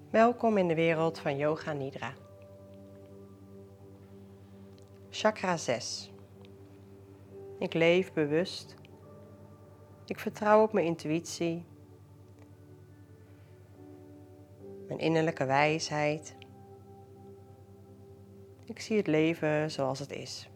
Welkom in de wereld van Yoga Nidra. Chakra 6. Ik leef bewust. Ik vertrouw op mijn intuïtie, mijn innerlijke wijsheid. Ik zie het leven zoals het is.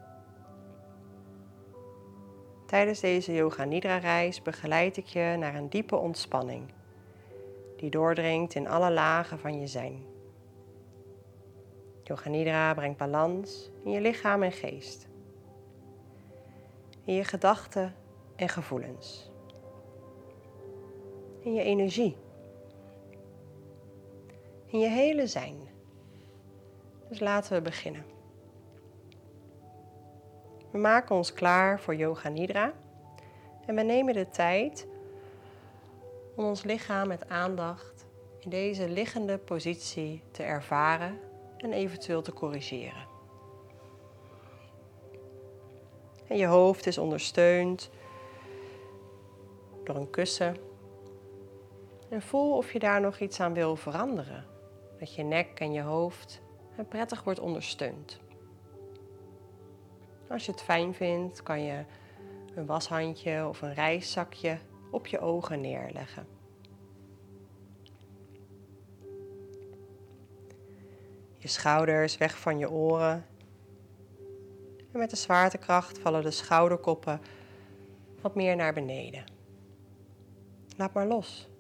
Tijdens deze Yoga Nidra reis begeleid ik je naar een diepe ontspanning die doordringt in alle lagen van je zijn. Yoga Nidra brengt balans in je lichaam en geest, in je gedachten en gevoelens, in je energie, in je hele zijn. Dus laten we beginnen. We maken ons klaar voor Yoga Nidra en we nemen de tijd om ons lichaam met aandacht in deze liggende positie te ervaren en eventueel te corrigeren. En je hoofd is ondersteund door een kussen. En voel of je daar nog iets aan wil veranderen. Dat je nek en je hoofd prettig wordt ondersteund. Als je het fijn vindt, kan je een washandje of een reiszakje op je ogen neerleggen. Je schouders weg van je oren. En met de zwaartekracht vallen de schouderkoppen wat meer naar beneden. Laat maar los.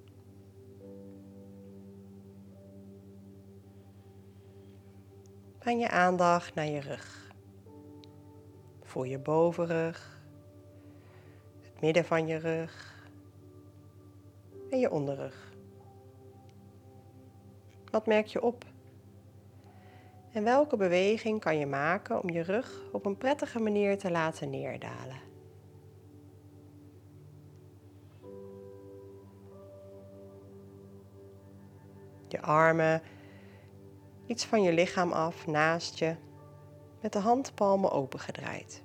Breng je aandacht naar je rug. Voel je bovenrug, het midden van je rug en je onderrug. Wat merk je op? En welke beweging kan je maken om je rug op een prettige manier te laten neerdalen? Je armen iets van je lichaam af naast je, met de handpalmen opengedraaid.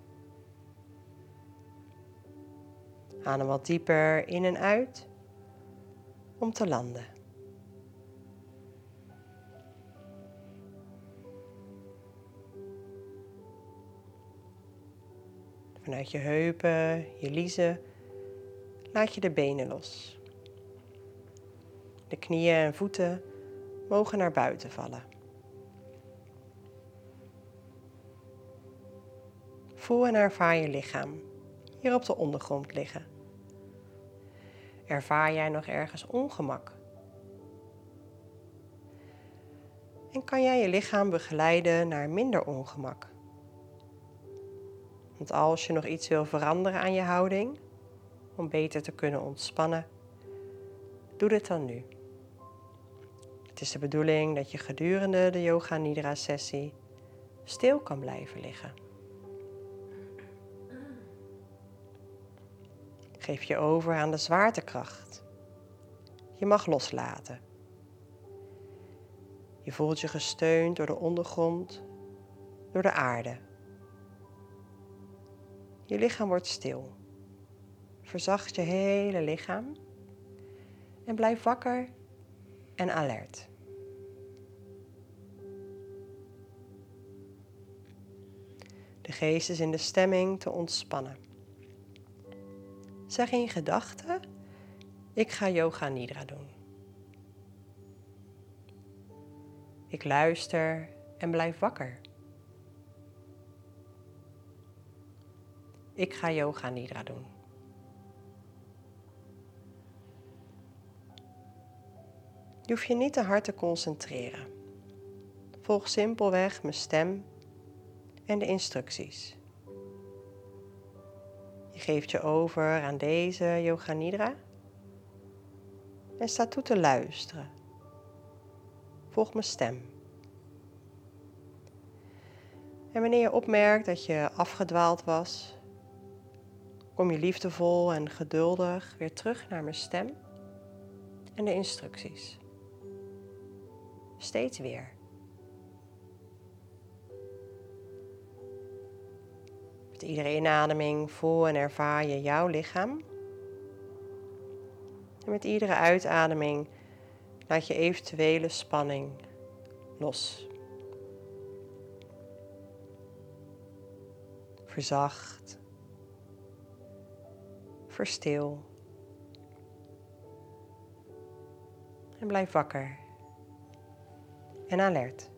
Adem wat dieper in en uit om te landen. Vanuit je heupen, je liezen, laat je de benen los. De knieën en voeten mogen naar buiten vallen. Voel en ervaar je lichaam hier op de ondergrond liggen. Ervaar jij nog ergens ongemak? En kan jij je lichaam begeleiden naar minder ongemak? Want als je nog iets wil veranderen aan je houding, om beter te kunnen ontspannen, doe dit dan nu. Het is de bedoeling dat je gedurende de Yoga Nidra sessie stil kan blijven liggen. Geef je over aan de zwaartekracht. Je mag loslaten. Je voelt je gesteund door de ondergrond, door de aarde. Je lichaam wordt stil. Verzacht je hele lichaam en blijf wakker en alert. De geest is in de stemming te ontspannen. Zeg in gedachten: ik ga Yoga Nidra doen. Ik luister en blijf wakker. Ik ga Yoga Nidra doen. Je hoeft je niet te hard te concentreren. Volg simpelweg mijn stem en de instructies. Je geeft je over aan deze Yoga Nidra en sta toe te luisteren. Volg mijn stem. En wanneer je opmerkt dat je afgedwaald was, kom je liefdevol en geduldig weer terug naar mijn stem en de instructies. Steeds weer. Met iedere inademing voel en ervaar je jouw lichaam. En met iedere uitademing Laat je eventuele spanning los. Verzacht. Verstil. En blijf wakker. En alert.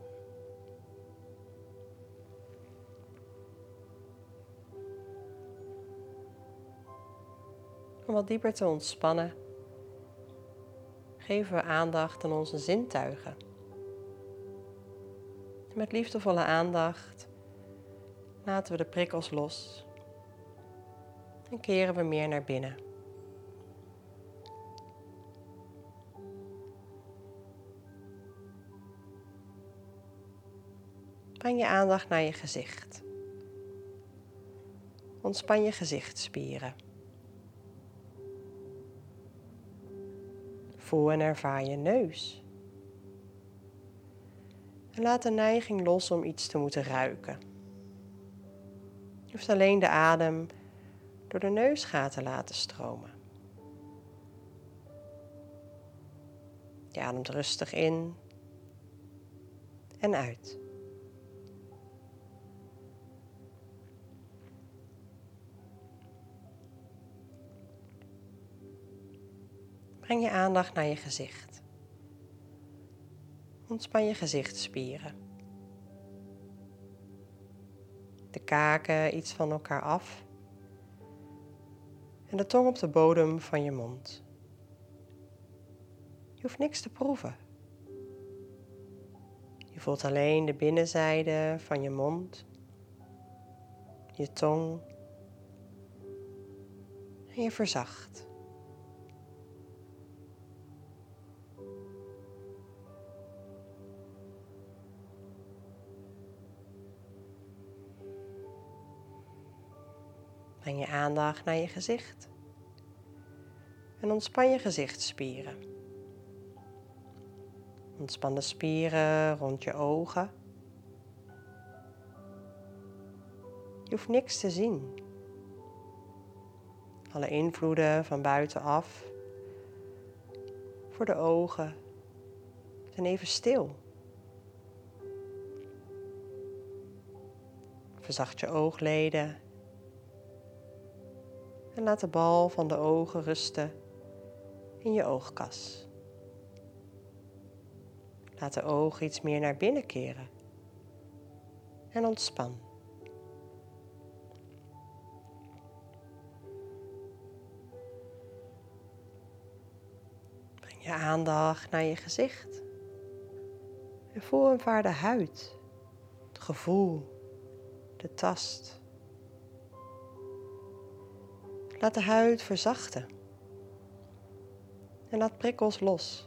Om wat dieper te ontspannen, geven we aandacht aan onze zintuigen. En met liefdevolle aandacht laten we de prikkels los en keren we meer naar binnen. Breng je aandacht naar je gezicht. Ontspan je gezichtsspieren. Voel en ervaar je neus. En laat de neiging los om iets te moeten ruiken. Je hoeft alleen de adem door de neusgaten laten stromen. Je ademt rustig in en uit. Breng je aandacht naar je gezicht. Ontspan je gezichtsspieren. De kaken iets van elkaar af. En de tong op de bodem van je mond. Je hoeft niks te proeven. Je voelt alleen de binnenzijde van je mond, je tong en je verzacht. Breng je aandacht naar je gezicht en ontspan je gezichtsspieren. Ontspan de spieren rond je ogen. Je hoeft niks te zien. Alle invloeden van buitenaf voor de ogen zijn even stil. Verzacht je oogleden en laat de bal van de ogen rusten in je oogkas. Laat de ogen iets meer naar binnen keren en ontspan. Breng je aandacht naar je gezicht en voel en ervaar de huid, het gevoel, de tast. Laat de huid verzachten en laat prikkels los.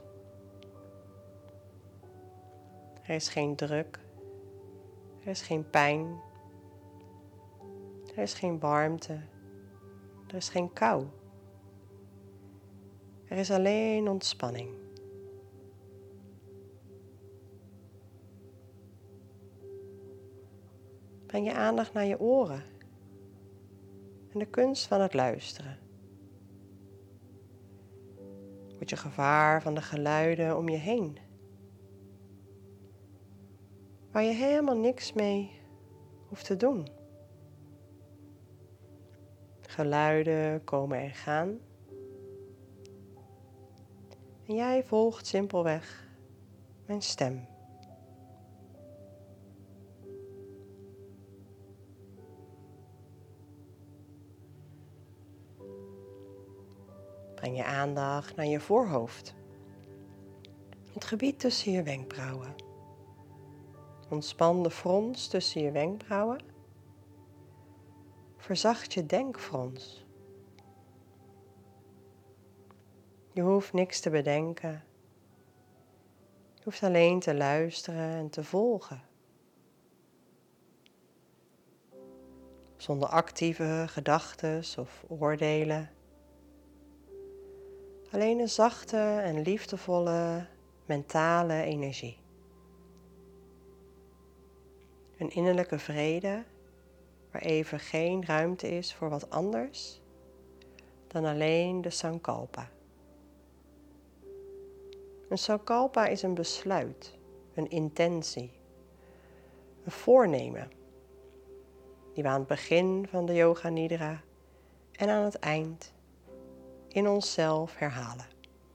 Er is geen druk, er is geen pijn, er is geen warmte, er is geen kou. Er is alleen ontspanning. Breng je aandacht naar je oren en de kunst van het luisteren. Word je gewaar van de geluiden om je heen, waar je helemaal niks mee hoeft te doen. Geluiden komen en gaan. En jij volgt simpelweg mijn stem. Breng je aandacht naar je voorhoofd. Het gebied tussen je wenkbrauwen. Ontspan de frons tussen je wenkbrauwen. Verzacht je denkfrons. Je hoeft niks te bedenken. Je hoeft alleen te luisteren en te volgen. Zonder actieve gedachten of oordelen. Alleen een zachte en liefdevolle mentale energie. Een innerlijke vrede waar even geen ruimte is voor wat anders dan alleen de Sankalpa. Een sankalpa is een besluit, een intentie, een voornemen die we aan het begin van de Yoga Nidra en aan het eind in onszelf herhalen.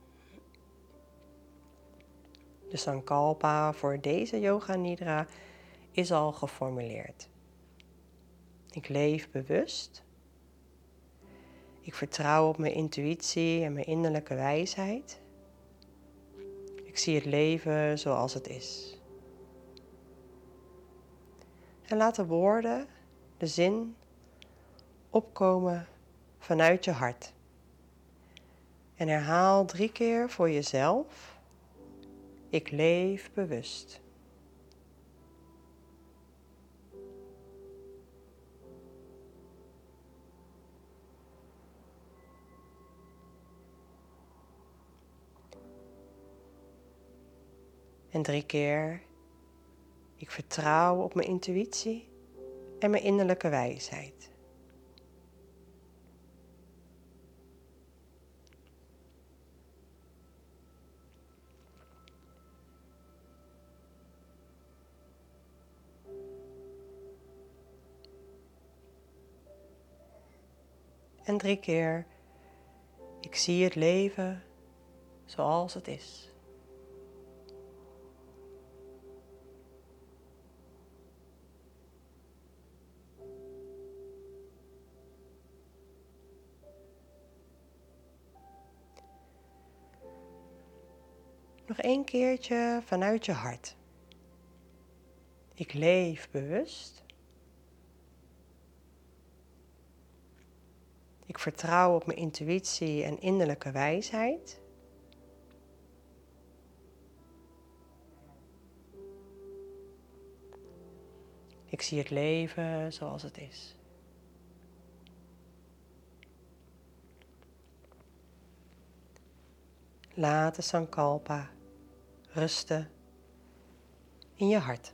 De sankalpa voor deze Yoga Nidra is al geformuleerd. Ik leef bewust. Ik vertrouw op mijn intuïtie en mijn innerlijke wijsheid. Ik zie het leven zoals het is. En laat de woorden, de zin, opkomen vanuit je hart. En herhaal 3 keer voor jezelf: ik leef bewust. En 3 keer: ik vertrouw op mijn intuïtie en mijn innerlijke wijsheid. En 3 keer: ik zie het leven zoals het is. Nog 1 keertje vanuit je hart. Ik leef bewust. Ik vertrouw op mijn intuïtie en innerlijke wijsheid. Ik zie het leven zoals het is. Laat de sankalpa rusten in je hart.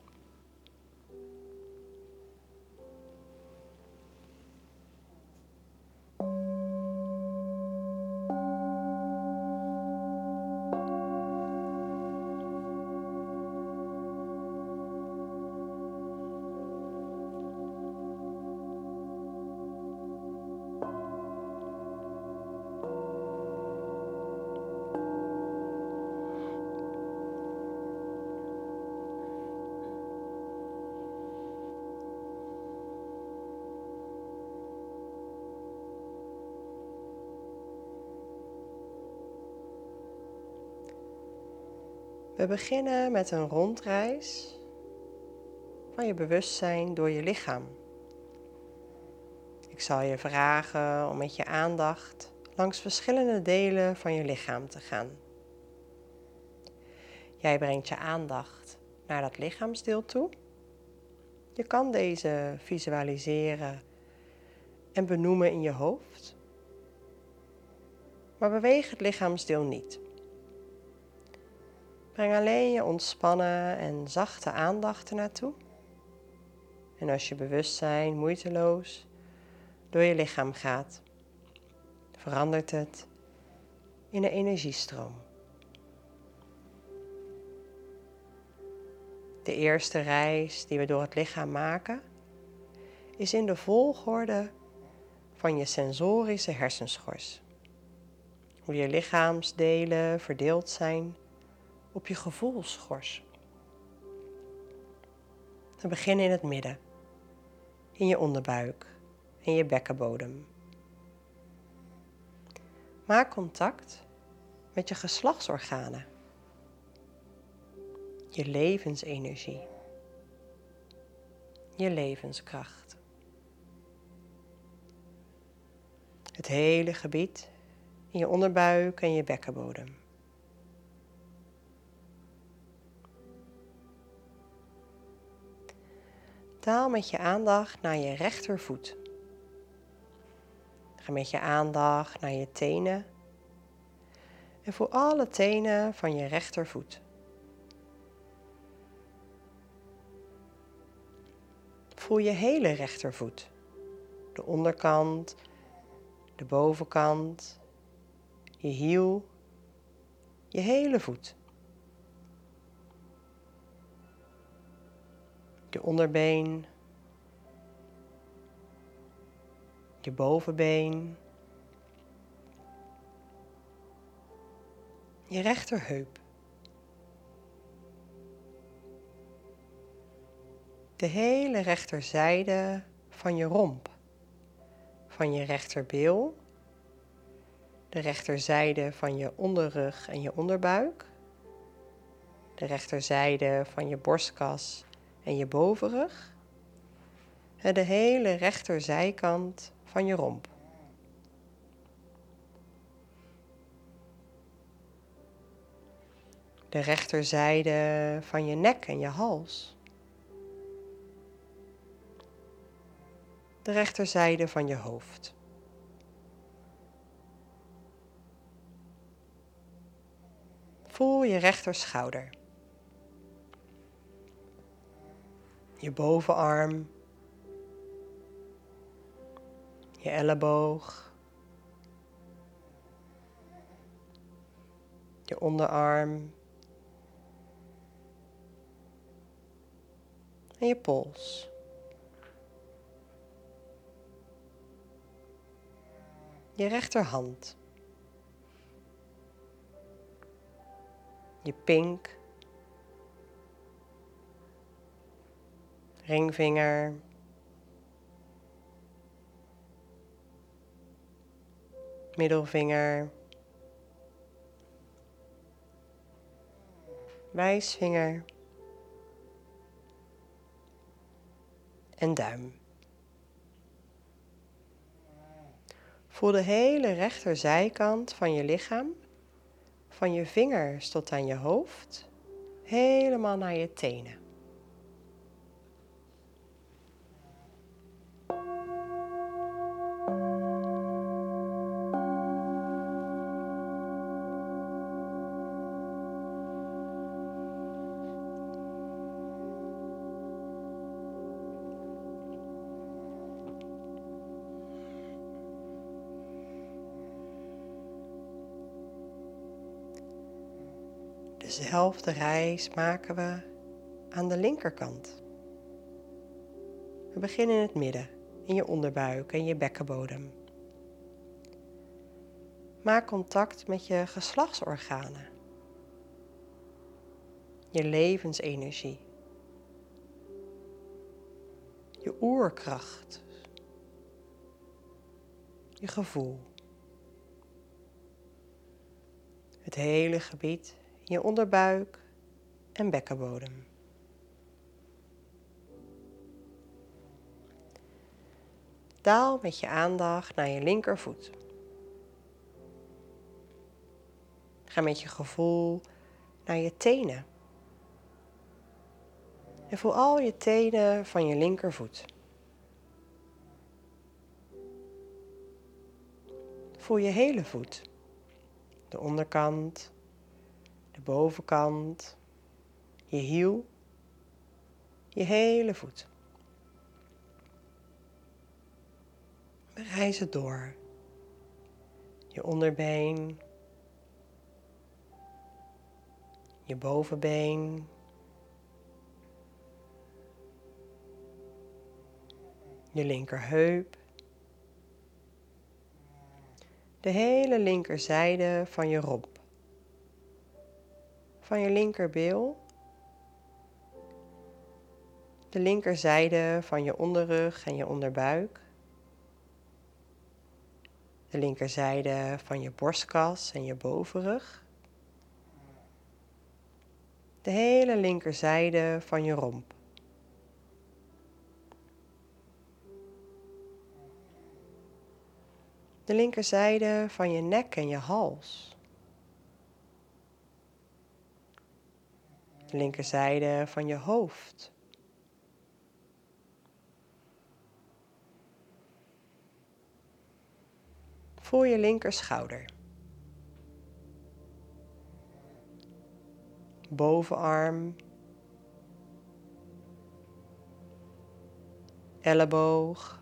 We beginnen met een rondreis van je bewustzijn door je lichaam. Ik zal je vragen om met je aandacht langs verschillende delen van je lichaam te gaan. Jij brengt je aandacht naar dat lichaamsdeel toe. Je kan deze visualiseren en benoemen in je hoofd. Maar beweeg het lichaamsdeel niet. Breng alleen je ontspannen en zachte aandacht ernaartoe. En als je bewustzijn moeiteloos door je lichaam gaat, verandert het in een energiestroom. De eerste reis die we door het lichaam maken, is in de volgorde van je sensorische hersenschors. Hoe je lichaamsdelen verdeeld zijn op je gevoelsschors. We beginnen in het midden, in je onderbuik en je bekkenbodem. Maak contact met je geslachtsorganen, je levensenergie, je levenskracht. Het hele gebied in je onderbuik en je bekkenbodem. Daal met je aandacht naar je rechtervoet. Ga met je aandacht naar je tenen en voel alle tenen van je rechtervoet. Voel je hele rechtervoet, de onderkant, de bovenkant, je hiel, je hele voet. je onderbeen, je bovenbeen, je rechterheup, de hele rechterzijde van je romp, van je rechterbeel, de rechterzijde van je onderrug en je onderbuik, de rechterzijde van je borstkas en je bovenrug en de hele rechterzijkant van je romp. De rechterzijde van je nek en je hals. De rechterzijde van je hoofd. Voel je rechterschouder. Je bovenarm. Je elleboog. Je onderarm. En je pols. Je rechterhand. Je pink. Ringvinger. Middelvinger. Wijsvinger. En duim. Voel de hele rechterzijkant van je lichaam, van je vingers tot aan je hoofd, helemaal naar je tenen. Dezelfde reis maken we aan de linkerkant. We beginnen in het midden, in je onderbuik en je bekkenbodem. Maak contact met je geslachtsorganen, je levensenergie, je oerkracht, je gevoel. Het hele gebied in je onderbuik en bekkenbodem. Daal met je aandacht naar je linkervoet. Ga met je gevoel naar je tenen. En voel al je tenen van je linkervoet. Voel je hele voet. De onderkant, de bovenkant, je hiel, je hele voet. We reizen door. Je onderbeen, je bovenbeen, je linkerheup, de hele linkerzijde van je romp, van je linkerbeel, de linkerzijde van je onderrug en je onderbuik, de linkerzijde van je borstkas en je bovenrug, de hele linkerzijde van je romp. De linkerzijde van je nek en je hals. De linkerzijde van je hoofd. Voel je linkerschouder. Bovenarm. Elleboog.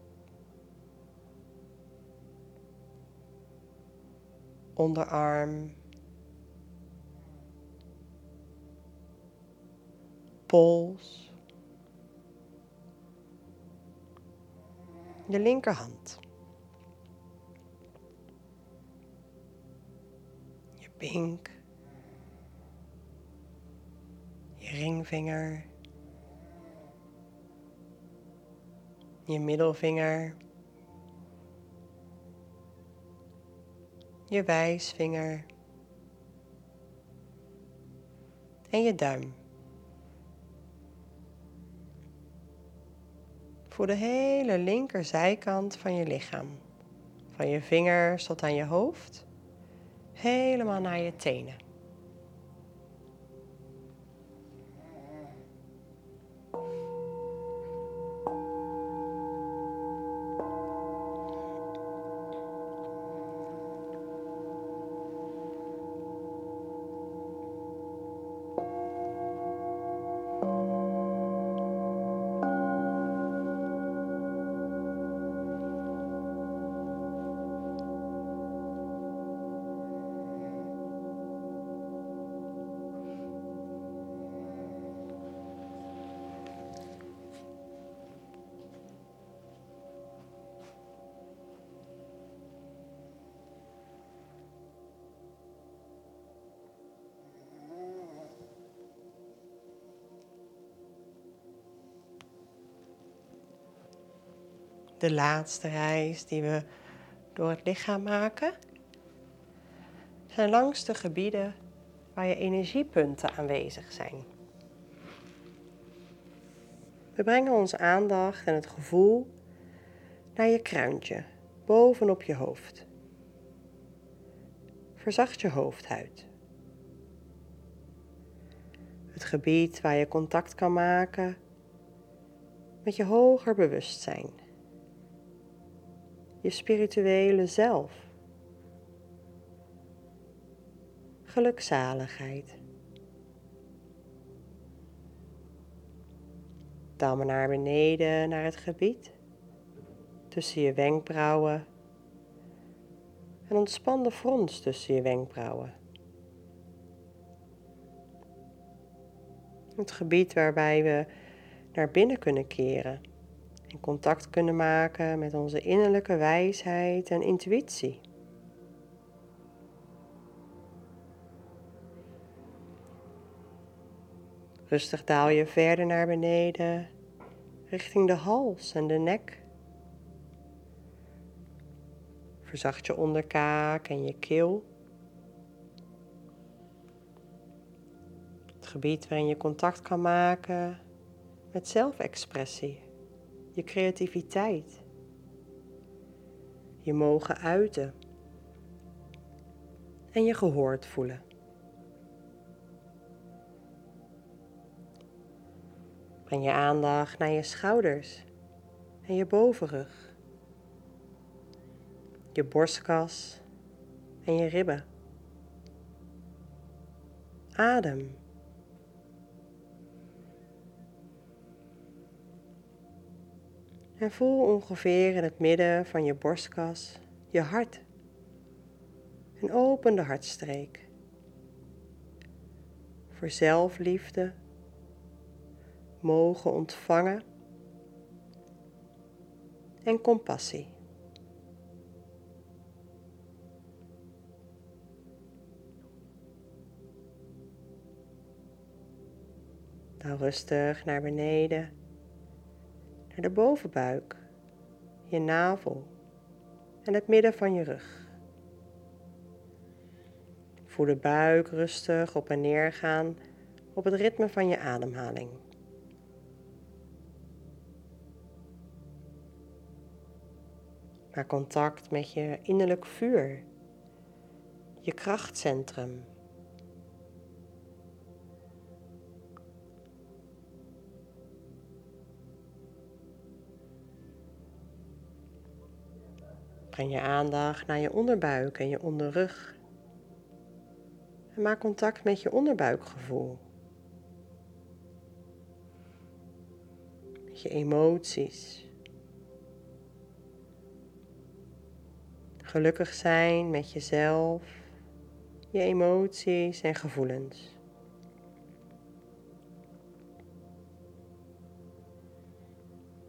Onderarm. Pols. je linkerhand. Je pink. Je ringvinger. Je middelvinger. Je wijsvinger. En je duim. Voel de hele linkerzijkant van je lichaam. Van je vingers tot aan je hoofd. Helemaal naar je tenen. De laatste reis die we door het lichaam maken, zijn langs de gebieden waar je energiepunten aanwezig zijn. We brengen onze aandacht en het gevoel naar je kruintje, bovenop je hoofd. Verzacht je hoofdhuid. Het gebied waar je contact kan maken met je hoger bewustzijn. Je spirituele zelf. Gelukzaligheid. Dan naar beneden naar het gebied tussen je wenkbrauwen en ontspan de frons tussen je wenkbrauwen. Het gebied waarbij we naar binnen kunnen keren en contact kunnen maken met onze innerlijke wijsheid en intuïtie. Rustig daal je verder naar beneden, richting de hals en de nek. Verzacht je onderkaak en je keel. Het gebied waarin je contact kan maken met zelfexpressie, je creativiteit, je mogen uiten en je gehoord voelen. Breng je aandacht naar je schouders en je bovenrug, je borstkas en je ribben. Adem. En voel ongeveer in het midden van je borstkas je hart. En open de hartstreek. Voor zelfliefde, mogen ontvangen en compassie. Dan rustig naar beneden, naar de bovenbuik, je navel en het midden van je rug. Voel de buik rustig op en neer gaan op het ritme van je ademhaling. Maak contact met je innerlijk vuur, je krachtcentrum. Breng je aandacht naar je onderbuik en je onderrug. En maak contact met je onderbuikgevoel. Met je emoties. Gelukkig zijn met jezelf, je emoties en gevoelens.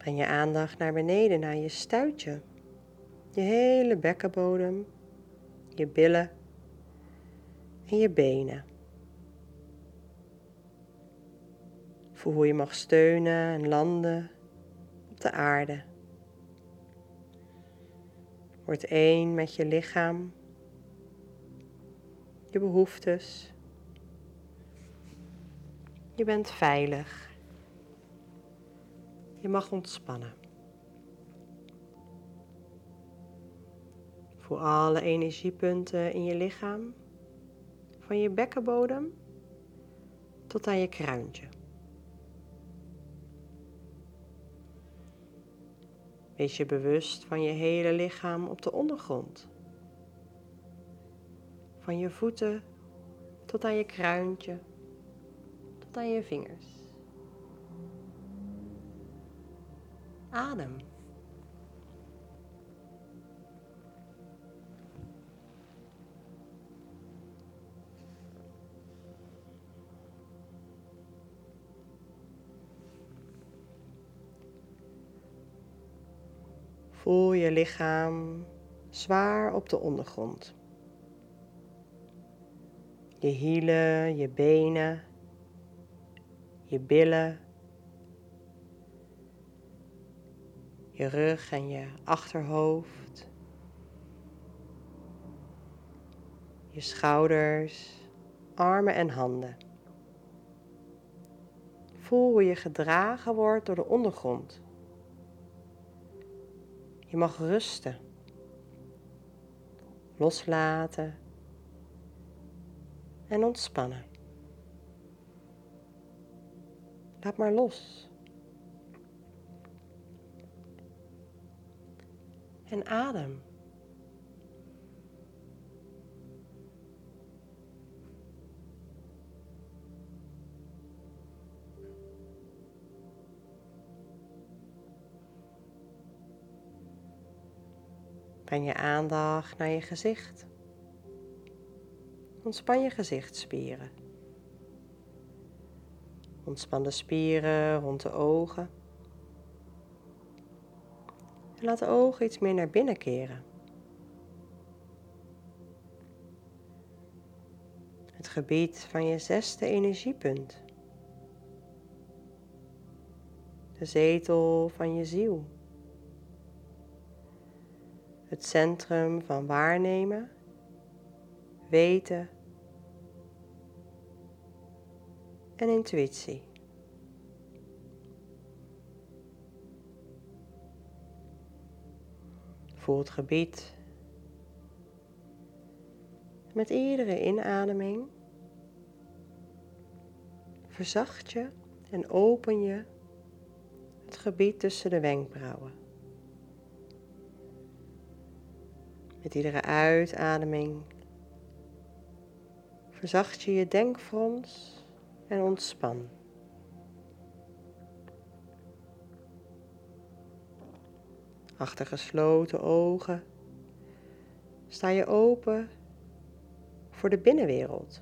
Breng je aandacht naar beneden, naar je stuitje. Je hele bekkenbodem, je billen en je benen. Voel hoe je mag steunen en landen op de aarde. Word één met je lichaam, je behoeftes. Je bent veilig. Je mag ontspannen. Voel alle energiepunten in je lichaam, van je bekkenbodem tot aan je kruintje. Wees je bewust van je hele lichaam op de ondergrond. Van je voeten tot aan je kruintje, tot aan je vingers. Adem. Voel je lichaam zwaar op de ondergrond. Je hielen, je benen, je billen, je rug en je achterhoofd, je schouders, armen en handen. Voel hoe je gedragen wordt door de ondergrond. Je mag rusten, loslaten en ontspannen. Laat maar los. En adem. Breng je aandacht naar je gezicht. Ontspan je gezichtsspieren. Ontspan de spieren rond de ogen. En laat de ogen iets meer naar binnen keren. Het gebied van je 6e energiepunt. De zetel van je ziel. Het centrum van waarnemen, weten en intuïtie. Voel het gebied. Met iedere inademing verzacht je en open je het gebied tussen de wenkbrauwen. Met iedere uitademing verzacht je je denkfrons en ontspan. Achter gesloten ogen sta je open voor de binnenwereld.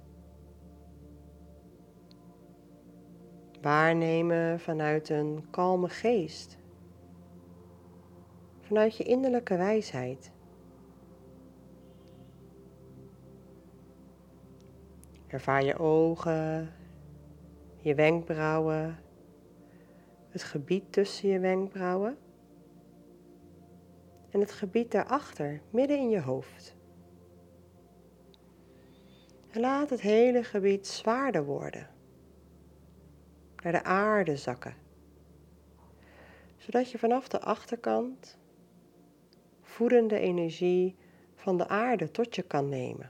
Waarnemen vanuit een kalme geest. Vanuit je innerlijke wijsheid. Ervaar je ogen, je wenkbrauwen, het gebied tussen je wenkbrauwen en het gebied daarachter, midden in je hoofd. En laat het hele gebied zwaarder worden, naar de aarde zakken, zodat je vanaf de achterkant voedende energie van de aarde tot je kan nemen.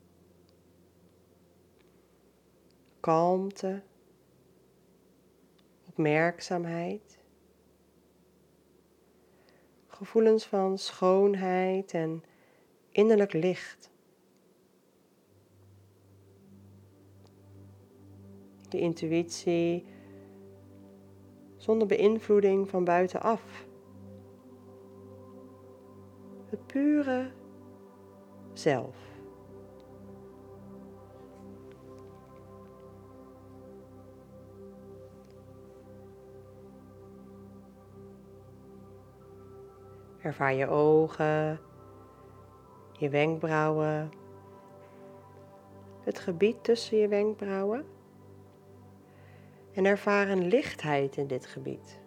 Kalmte, opmerkzaamheid, gevoelens van schoonheid en innerlijk licht. De intuïtie zonder beïnvloeding van buitenaf. Het pure zelf. Ervaar je ogen, je wenkbrauwen, het gebied tussen je wenkbrauwen. En ervaar een lichtheid in dit gebied.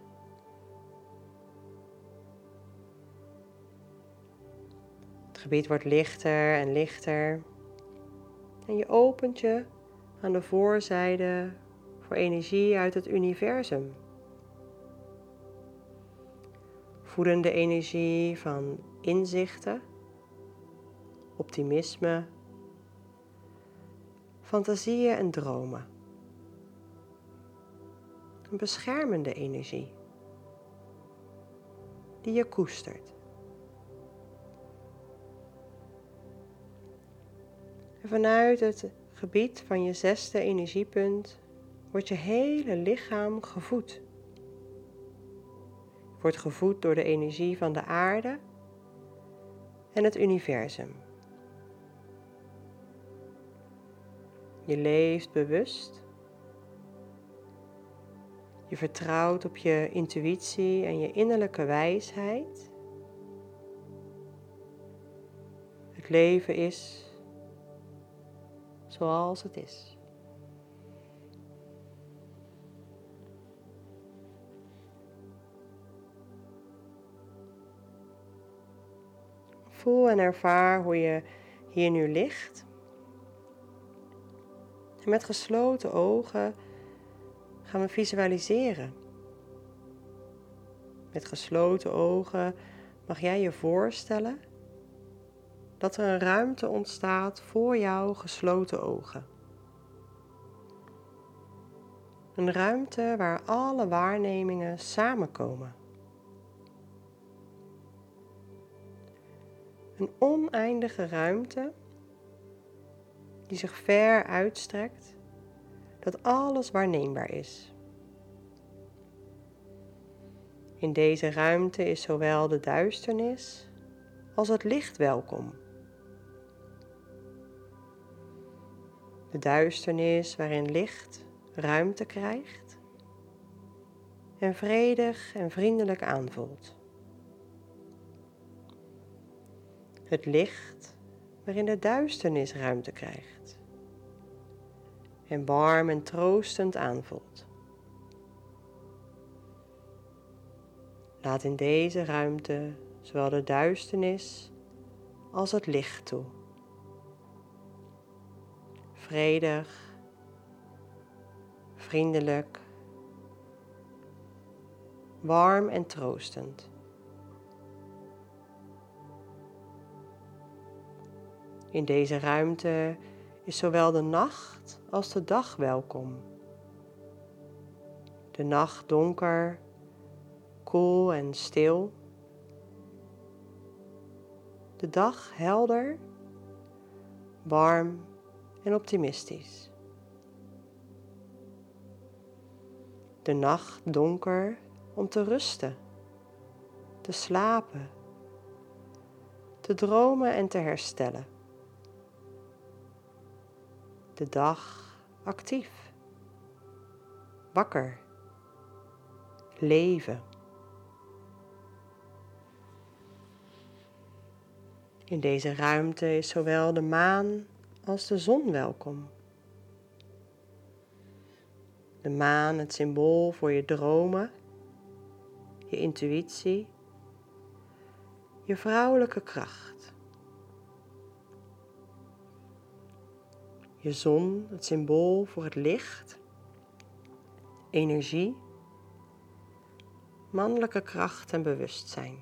Het gebied wordt lichter en lichter. En je opent je aan de voorzijde voor energie uit het universum. Voedende energie van inzichten, optimisme, fantasieën en dromen. Een beschermende energie die je koestert. En vanuit het gebied van je 6e energiepunt wordt je hele lichaam gevoed. Je wordt gevoed door de energie van de aarde en het universum. Je leeft bewust. Je vertrouwt op je intuïtie en je innerlijke wijsheid. Het leven is zoals het is. Voel en ervaar hoe je hier nu ligt. En met gesloten ogen gaan we visualiseren. Met gesloten ogen mag jij je voorstellen dat er een ruimte ontstaat voor jouw gesloten ogen. Een ruimte waar alle waarnemingen samenkomen. Een oneindige ruimte die zich ver uitstrekt, dat alles waarneembaar is. In deze ruimte is zowel de duisternis als het licht welkom. De duisternis waarin licht ruimte krijgt en vredig en vriendelijk aanvoelt. Het licht waarin de duisternis ruimte krijgt en warm en troostend aanvoelt. Laat in deze ruimte zowel de duisternis als het licht toe. Vredig, vriendelijk, warm en troostend. In deze ruimte is zowel de nacht als de dag welkom. De nacht donker, koel en stil. De dag helder, warm en optimistisch. De nacht donker om te rusten, te slapen, te dromen en te herstellen. De dag actief, wakker, leven. In deze ruimte is zowel de maan als de zon welkom. De maan, het symbool voor je dromen, je intuïtie, je vrouwelijke kracht. Je zon, het symbool voor het licht, energie, mannelijke kracht en bewustzijn.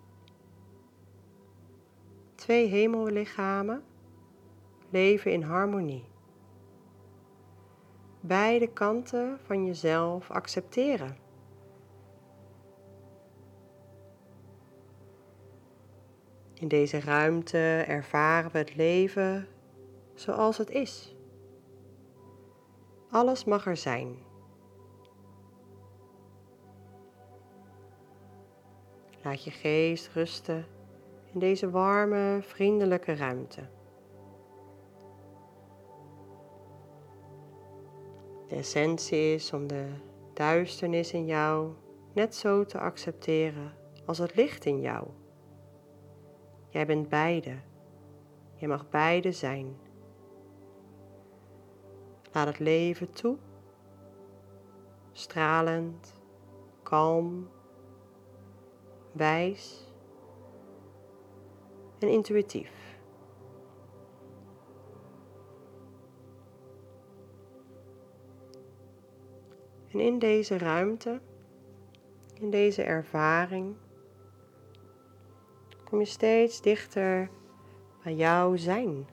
2 hemellichamen leven in harmonie. Beide kanten van jezelf accepteren. In deze ruimte ervaren we het leven zoals het is. Alles mag er zijn. Laat je geest rusten in deze warme, vriendelijke ruimte. De essentie is om de duisternis in jou net zo te accepteren als het licht in jou Jij bent beide. Je mag beide zijn. Laat het leven toe. Stralend, kalm, wijs en intuïtief. En in deze ruimte, in deze ervaring, kom je steeds dichter bij jouw zijn.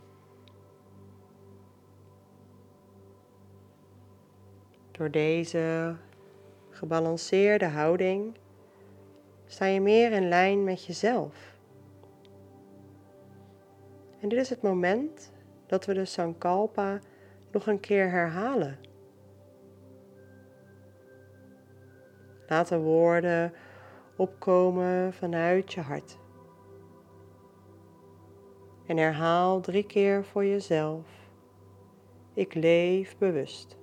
Door deze gebalanceerde houding sta je meer in lijn met jezelf. En dit is het moment dat we de Sankalpa nog een keer herhalen. Laat de woorden opkomen vanuit je hart. En herhaal 3 keer voor jezelf. Ik leef bewust.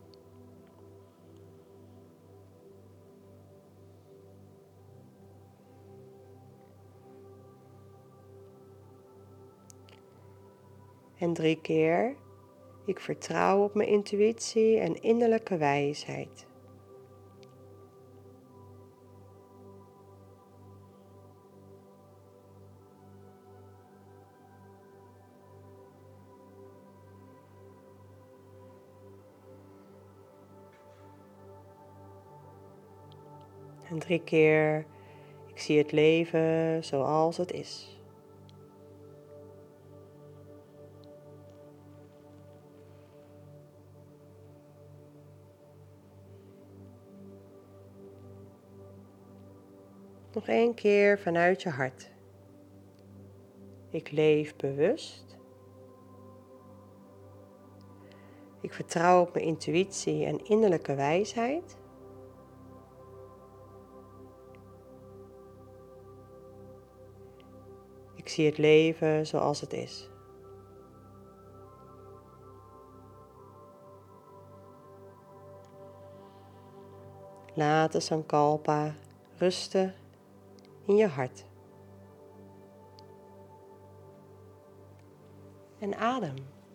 En 3 keer, ik vertrouw op mijn intuïtie en innerlijke wijsheid. En 3 keer, ik zie het leven zoals het is. Nog 1 keer vanuit je hart. Ik leef bewust. Ik vertrouw op mijn intuïtie en innerlijke wijsheid. Ik zie het leven zoals het is. Laat de Sankalpa rusten in je hart. En adem.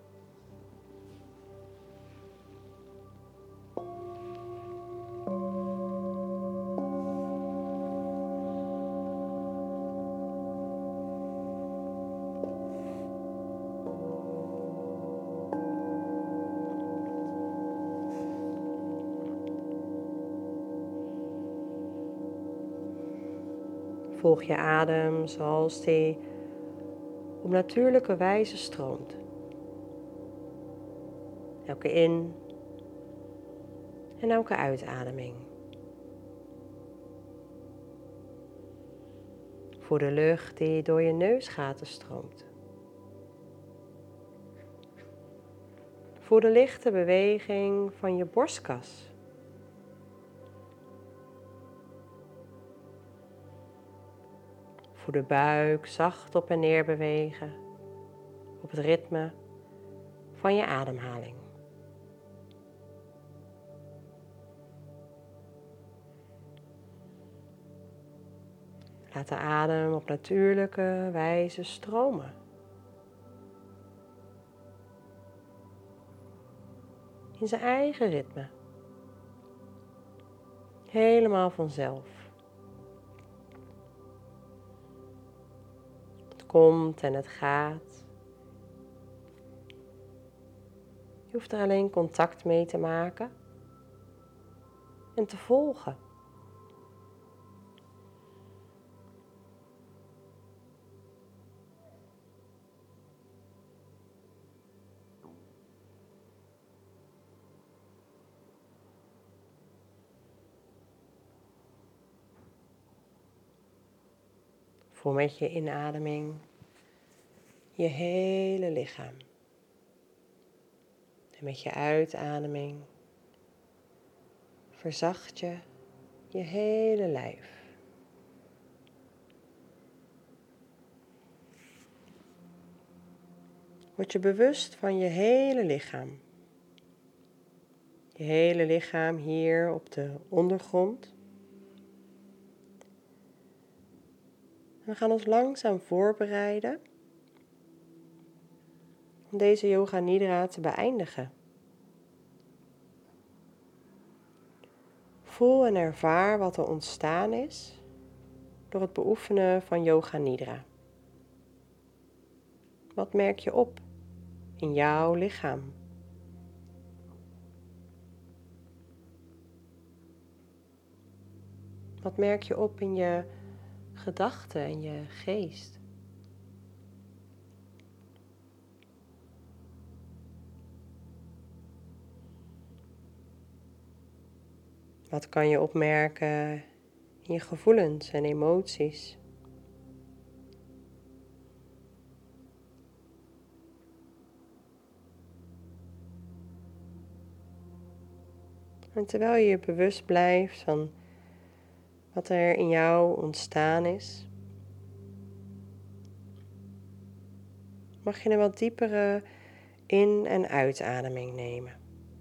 Volg je adem zoals die op natuurlijke wijze stroomt. Elke in- en elke uitademing. Voel de lucht die door je neusgaten stroomt. Voel de lichte beweging van je borstkas. Voel de buik zacht op en neer bewegen op het ritme van je ademhaling. Laat de adem op natuurlijke wijze stromen. In zijn eigen ritme. Helemaal vanzelf. Het komt en het gaat. Je hoeft er alleen contact mee te maken en te volgen. Voel met je inademing je hele lichaam. En met je uitademing verzacht je je hele lijf. Word je bewust van je hele lichaam. Je hele lichaam hier op de ondergrond. We gaan ons langzaam voorbereiden om deze yoga nidra te beëindigen. Voel en ervaar wat er ontstaan is door het beoefenen van yoga nidra. Wat merk je op in jouw lichaam? Wat merk je op in je gedachten en je geest? Wat kan je opmerken in je gevoelens en emoties? En terwijl je je bewust blijft van wat er in jou ontstaan is, mag je een wat diepere in- en uitademing nemen.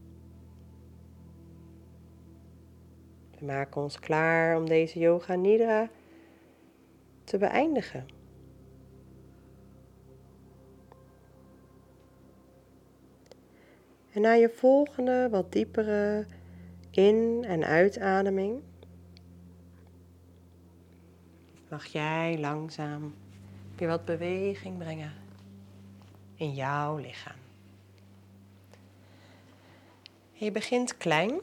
We maken ons klaar om deze yoga nidra te beëindigen. En na je volgende wat diepere in- en uitademing mag jij langzaam weer wat beweging brengen in jouw lichaam. En je begint klein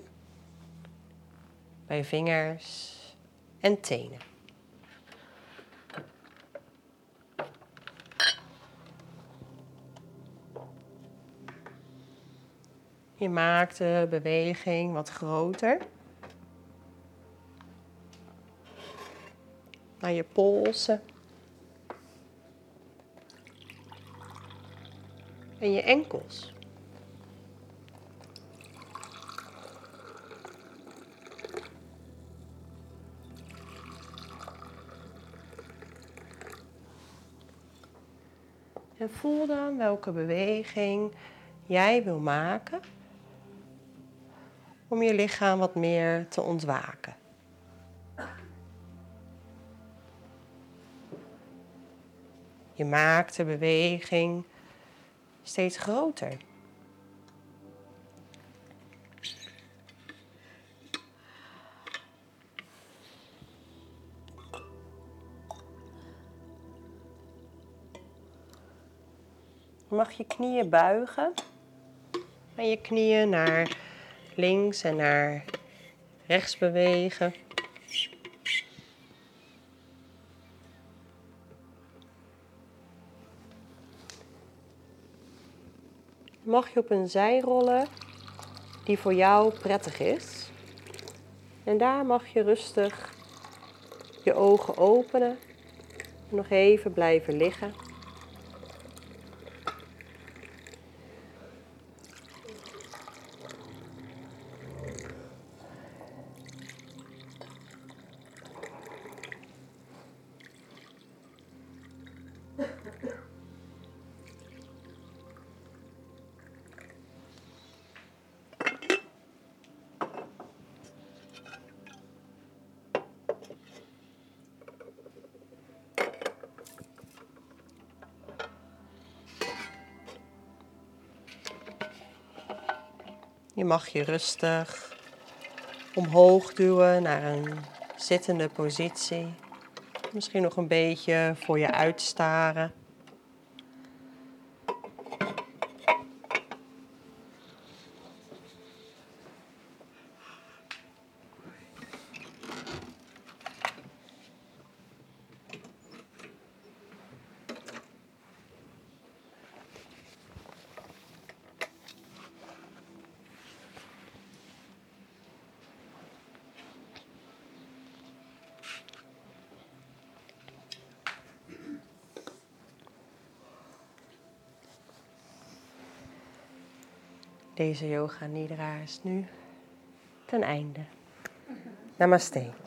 bij vingers en tenen. Je maakt de beweging wat groter naar je polsen en je enkels. En voel dan welke beweging jij wil maken om je lichaam wat meer te ontwaken. Je maakt de beweging steeds groter. Je mag je knieën buigen en je knieën naar links en naar rechts bewegen. Mag je op een zij rollen die voor jou prettig is. En daar mag je rustig je ogen openen en nog even blijven liggen. Je mag je rustig omhoog duwen naar een zittende positie. Misschien nog een beetje voor je uitstaren. Deze yoga nidra is nu ten einde. Namaste.